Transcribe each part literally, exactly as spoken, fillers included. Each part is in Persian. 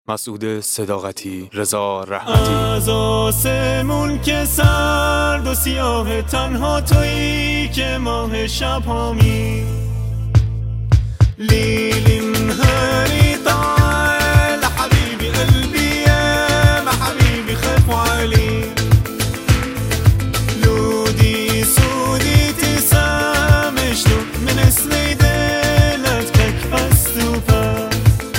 مسعود صداقتی، رضا رحمتی. از آسمون که سرد و سیاه تنها تویی که ماه شب هامی لیلین هری تعال حبیبی قلبی ما حبیبی خف علی لودي سودي تسامش له من سنيدلت كك فستوفا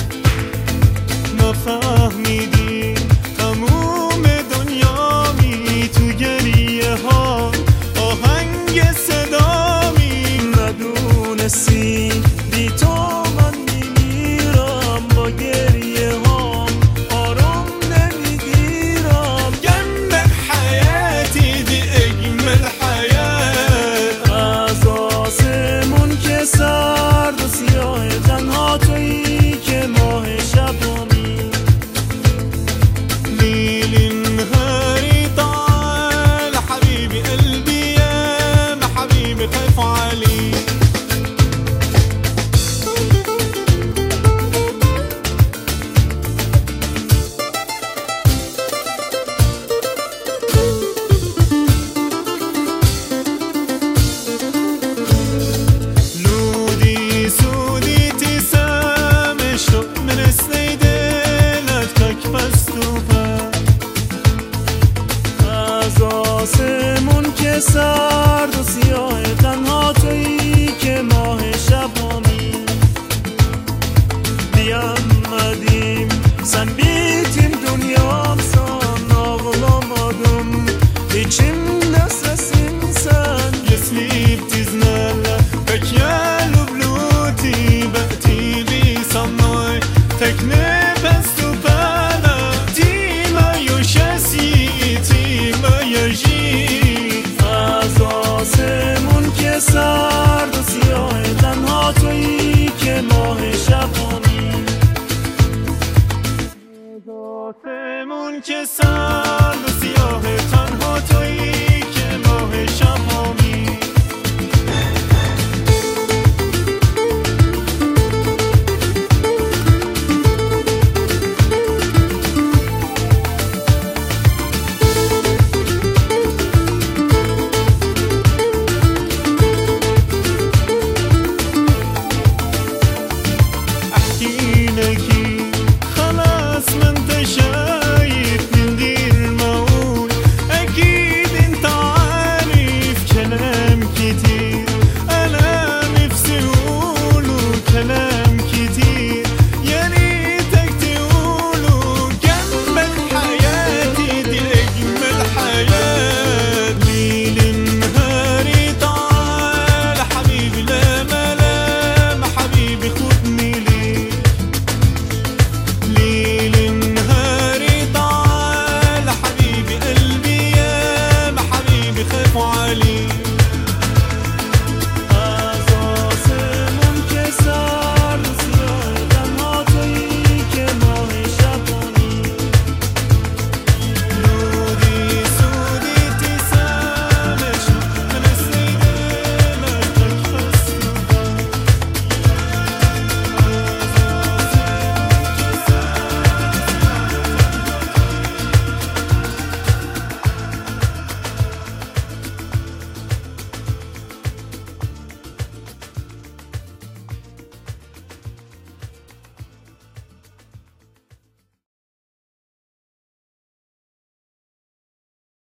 ما فهمیدی تموم دنیا می تو گریه ها آهنگ صدا می ندونستی بی تو من میمیرم با گریه ها آرام نمیگیرم جنبك حياتي دي اجمل حياة از آسمون که سرد و سیاه تنها تویی که ماه شب آسمون که سرد و سیاه تنها تویی که ماه شبامی بیامدیم sen bittin dünyam san ağlamadım içimde sesin sen يسليب تزنالا بكيال وبلوتي بقتي لي صناي تكني بس وبالا ديما يوشاسي ديما يجي از آسمون که سرد و سیاه تنها تویی که ماه شبامی از آسمون که سرد